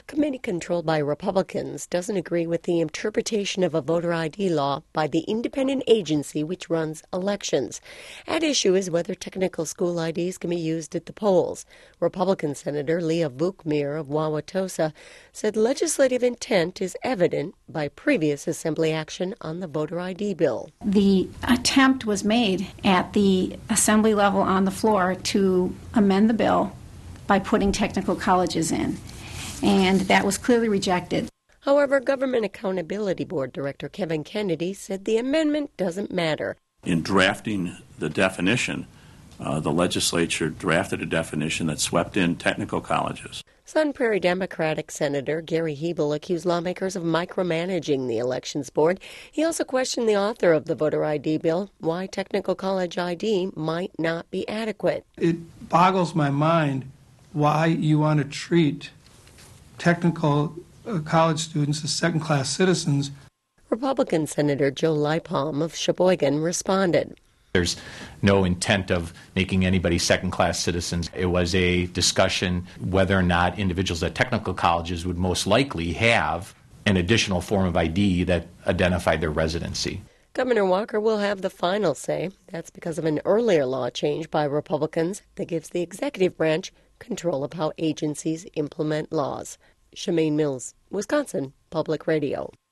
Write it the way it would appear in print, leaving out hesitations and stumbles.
committee controlled by Republicans doesn't agree with the interpretation of a voter ID law by the independent agency which runs elections. At issue is whether technical school IDs can be used at the polls. Republican Senator Leah Vukmir of Wauwatosa said legislative intent is evident by previous Assembly action on the voter ID bill. The attempt was made at the Assembly level on the floor to amend the bill by putting technical colleges in, and that was clearly rejected. However, Government Accountability Board Director Kevin Kennedy said the amendment doesn't matter. In drafting the definition, the legislature drafted a definition that swept in technical colleges. Sun Prairie Democratic Senator Gary Hebel accused lawmakers of micromanaging the Elections Board. He also questioned the author of the voter ID bill why technical college ID might not be adequate. It boggles my mind why you want to treat technical college students as second-class citizens. Republican Senator Joe Lipalm of Sheboygan responded. There's no intent of making anybody second-class citizens. It was a discussion whether or not individuals at technical colleges would most likely have an additional form of ID that identified their residency. Governor Walker will have the final say. That's because of an earlier law change by Republicans that gives the executive branch control of how agencies implement laws. Shemaine Mills, Wisconsin Public Radio.